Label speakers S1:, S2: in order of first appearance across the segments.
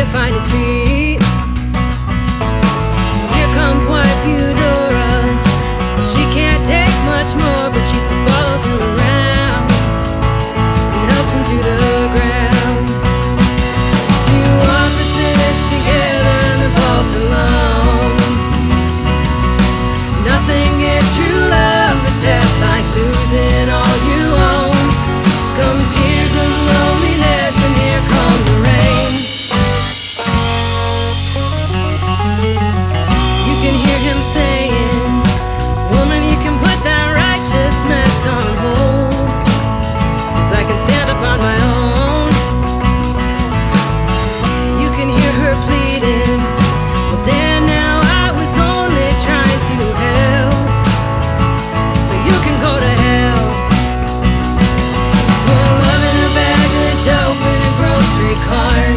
S1: to find his feet. Here comes wife Eudora. She can't take much more, but she still follows him around and helps him to the ground. Two opposites together and they're both alone. Nothing gives true love a test like losing all you own. Come tears of loneliness and here come the rain. You can hear him saying, woman, you can put that righteous mess on hold, 'cause I can stand up on my own. You can hear her pleading, well, Dan, now I was only trying to help, so you can go to hell. Well, love in a bag of dope in a grocery cart.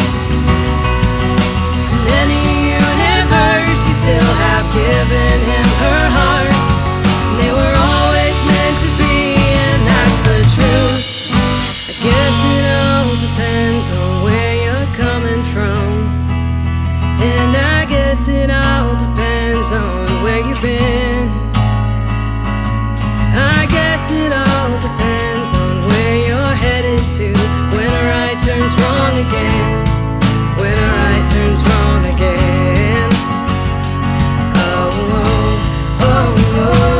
S1: In any universe, you'd still have given him her heart. They were always meant to be, and that's the truth. I guess it all depends on where you're coming from, and I guess it all depends on where you've been. I guess it all depends on where you're headed to, when a right turns wrong again, when a right turns wrong again. Oh, oh, oh, oh.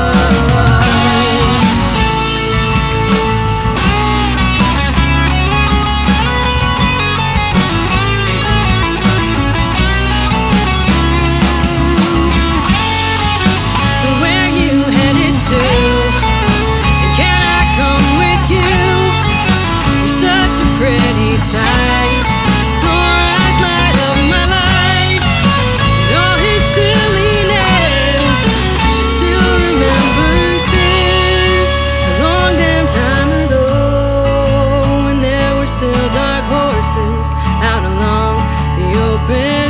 S1: So where you headed to? And can I come with you? You're such a pretty sight. So our eyes light up my life. And all his silliness, she still remembers this. A long damn time ago, when there were still dark horses out along the open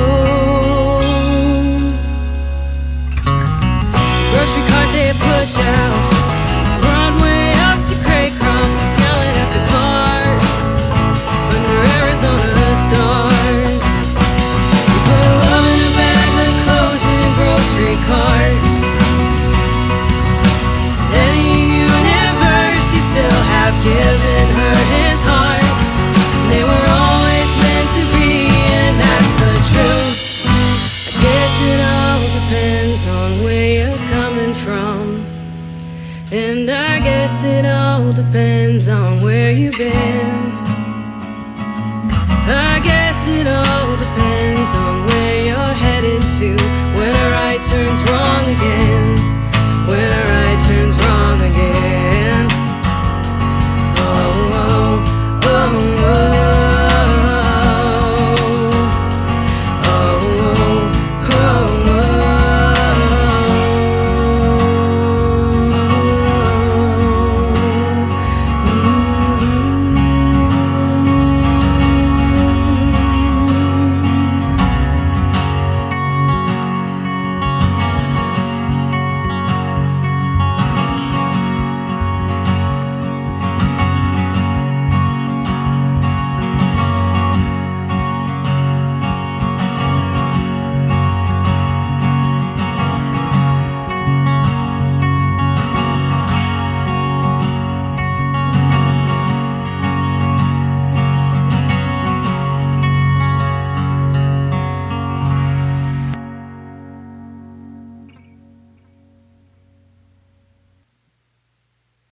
S1: road. Grocery cart they push out, Broadway up to Craycroft, he's yelling at the cars under Arizona stars. You put love in a bag of clothes in a grocery cart. Any universe, he'd still have given her his heart. They were always meant to be, and that's the truth. I guess it all depends on where you're coming from, and I guess it all depends on where you've been. I guess it all depends on where you're headed to, when a right turns wrong again.